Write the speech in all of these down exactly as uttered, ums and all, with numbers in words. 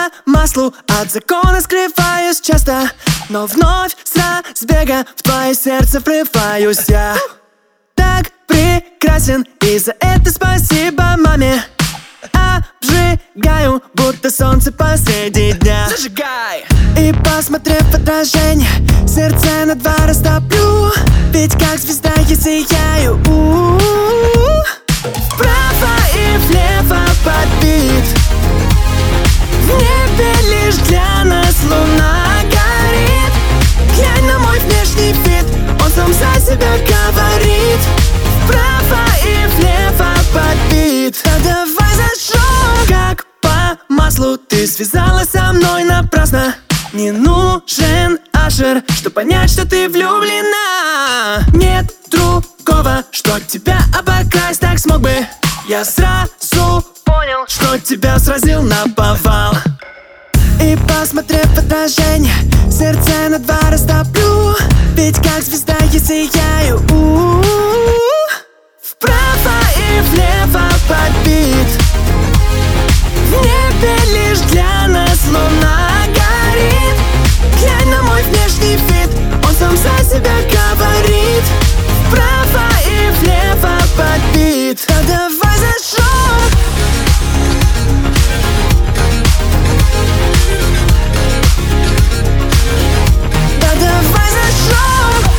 маслу, от закона скрываюсь часто, но вновь с разбега в твое сердце врываюсь я. Так прекрасен, и за это спасибо маме. Обжигаю, будто солнце посреди дня. Зажигай! И посмотрев в отражение, сердце на два растоплю, ведь как звезда я сияю. У-у-у. Вправо и влево подбит, в небе лишь для нас луна горит. Глянь на мой внешний вид, он сам за себя говорит. Вправо и влево подбит, а давай зажжем. Как по маслу ты связалась со мной напрасно. Не нужен ашер, чтоб понять, что ты влюблена. Нет другого, что тебя обокрасть так смог бы. Я сразу понял, что тебя сразил наповал. И посмотрев в отражение, сердце на два растоплю, ведь как звезда я сияю. У-у-у. Вправо и влево подбит, в небе лишь для нас луна горит. Глянь на мой внешний вид, он сам за себя говорит. Вправо и влево подбит, а давай зажжем. Да давай зажжем.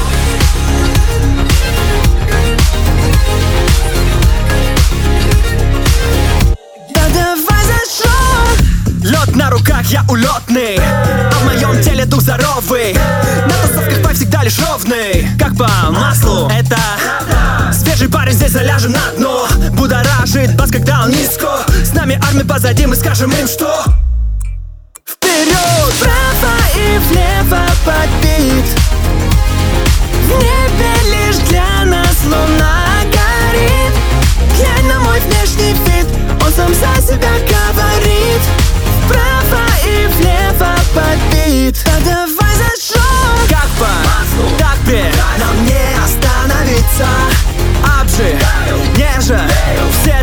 Да давай зажжем. Лед на руках, я улетный, а в моем теле дух здоровый. На тусовках пай всегда лишь ровный, как по маслу. Это свежий парень, здесь заляжем на дно. Будоражит бас, когда он низко. С нами армия позади, мы скажем им, что вперед! Вправо и влево подбит, в небе лишь для нас луна горит. Глянь на мой внешний вид, он сам за себя говорит. Вправо и влево подбит, а давай зажжем. Как по маслу, так бей, нам не остановиться. обжигаю, нежа, все